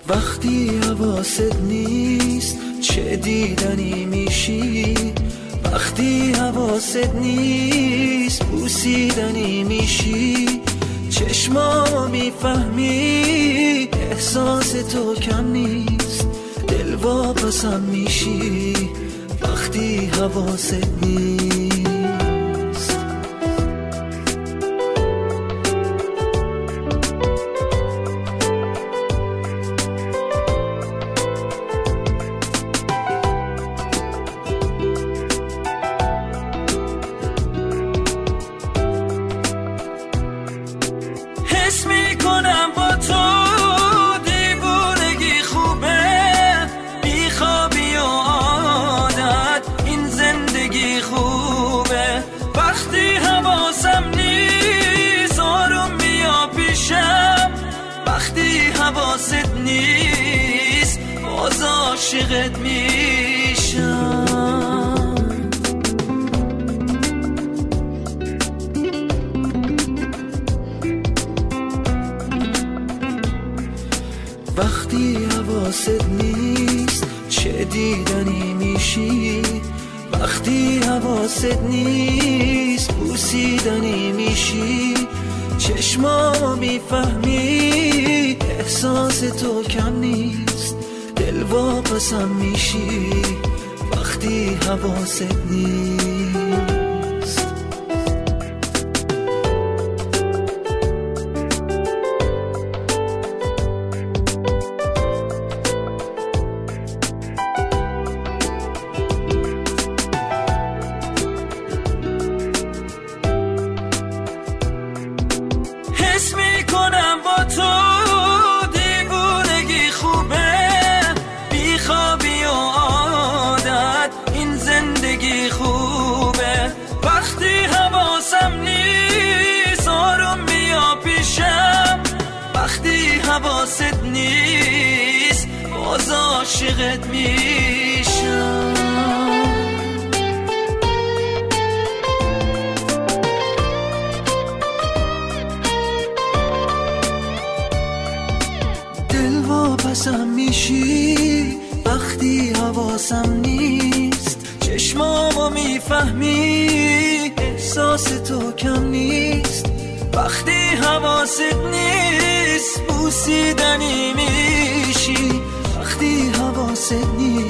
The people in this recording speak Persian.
وقتی حواست نیست چه دیدنی میشی، وقتی حواست نیست بوسیدنی میشی، چشمامو میفهمی احساس تو کم نیست، دل واپسم میشی وقتی حواست نیست. حس میکنم با تو دیوونگی خوبه، بیخوابی و عادت این زندگی خوبه، وقتی حواسم نیست آروم بیا پیشم، وقتی حواست نیست باز عاشقت میشم. وقتی حواست نیست چه دیدنی میشی، وقتی حواست نیست بوسیدنی میشی، چشمامو میفهمی احساس تو کم نیست، دل واپسم میشی وقتی حواست نیست. حس میکنم با تو دیوونگی خوبه، بیخوابی و عادت این زندگی خوبه، وقتی حواسم نیست آروم بیا پیشم، وقتی حواست نیست باز عاشقت میشم. واپسم میشی وقتی حواسم نیست، چشمامو میفهمی احساس تو کم نیست، وقتی حواست نیست بوسیدنی میشی، وقتی حواست نیست